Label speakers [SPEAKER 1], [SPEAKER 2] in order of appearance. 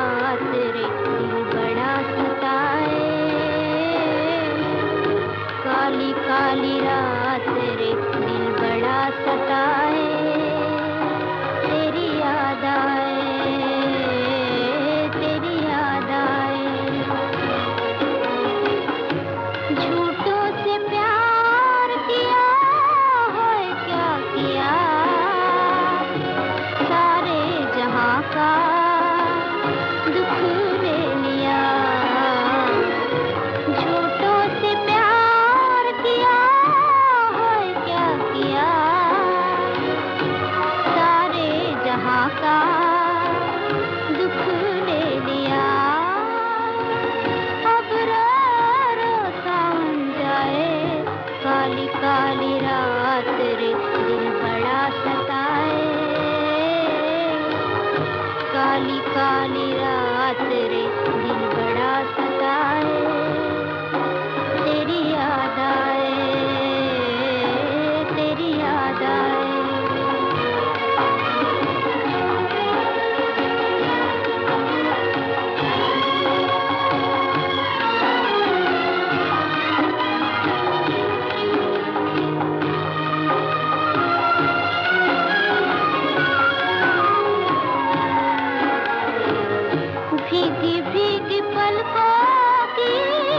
[SPEAKER 1] रात रे दिल बड़ा सताए, काली काली रात रे दिल बड़ा सताए, तेरी याद आए, तेरी याद आए। झूठों से प्यार किया है क्या किया, सारे जहां का दुख ले लिया। झूठों से प्यार किया है क्या किया, सारे जहां का दुख ले लिया। अब रो रो सावन जाए, काली काली रात रे दिल बड़ा सताए, काली काली रात रे दिल बड़ा सताए, तेरी याद आए, तेरी याद आए। भीगी भीगी पलकों की